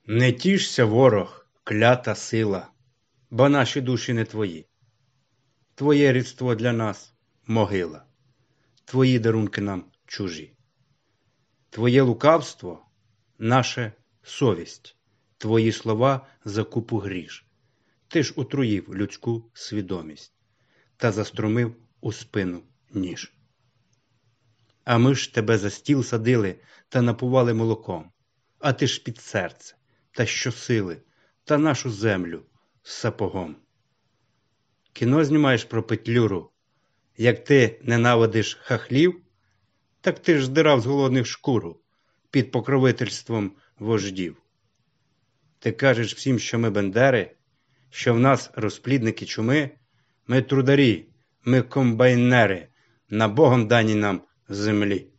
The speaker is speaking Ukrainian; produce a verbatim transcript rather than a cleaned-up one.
Не тішся, ворог, клята сила, бо наші душі не твої. Твоє рідство для нас – могила, твої дарунки нам чужі. Твоє лукавство – наше совість, твої слова – за купу гріш. Ти ж отруїв людську свідомість та заструмив у спину ніж. А ми ж тебе за стіл садили та напували молоком, а ти ж під серце та щосили та нашу землю з сапогом. Кіно знімаєш про Петлюру, як ти ненавидиш хахлів, так ти ж здирав з голодних шкуру під покровительством вождів. Ти кажеш всім, що ми бендери, що в нас розплідники чуми, ми трударі, ми комбайнери на Богом даній нам землі.